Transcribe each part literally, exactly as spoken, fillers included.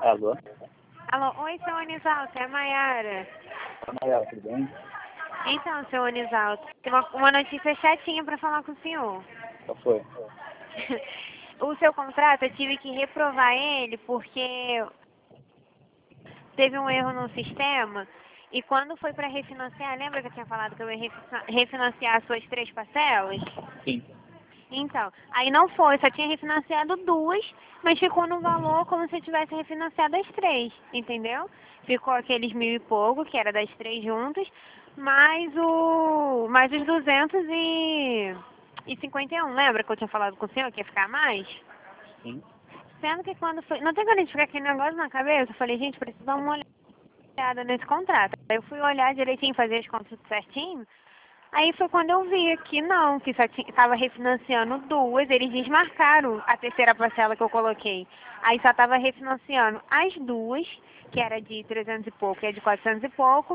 Alô? Alô, oi, seu Anisalto, é a Mayara. Maior, tudo bem? Então, seu Anisalto, tem uma, uma notícia chatinha para falar com o senhor. Qual foi? O seu contrato, eu tive que reprovar ele porque teve um erro no sistema e quando foi para refinanciar, lembra que eu tinha falado que eu ia refina- refinanciar as suas três parcelas? Sim. Então, aí não foi, só tinha refinanciado duas, mas ficou no valor como se eu tivesse refinanciado as três, entendeu? Ficou aqueles mil e pouco, que era das três juntas, mais o mais os duzentos e e cinquenta e um, lembra que eu tinha falado com o senhor que ia ficar mais? Sim. Sendo que quando foi, não tem como a gente ficar aquele negócio na cabeça, eu falei, gente, preciso dar uma olhada nesse contrato. Aí eu fui olhar direitinho, fazer as contas tudo certinho. Aí foi quando eu vi que não, que só estava refinanciando duas, eles desmarcaram a terceira parcela que eu coloquei. Aí só estava refinanciando as duas, que era de trezentos e pouco e a de quatrocentos e pouco.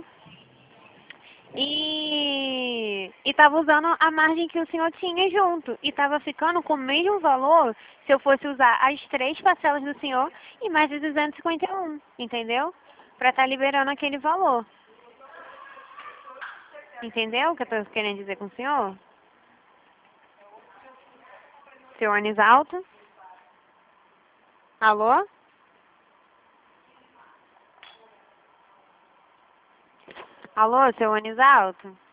E estava usando a margem que o senhor tinha junto. E estava ficando com o mesmo valor se eu fosse usar as três parcelas do senhor e mais de duzentos e cinquenta e um, entendeu? Para estar liberando aquele valor. Entendeu o que eu estou querendo dizer com o senhor? Seu Anisalto? Alô? Alô, seu Anisalto?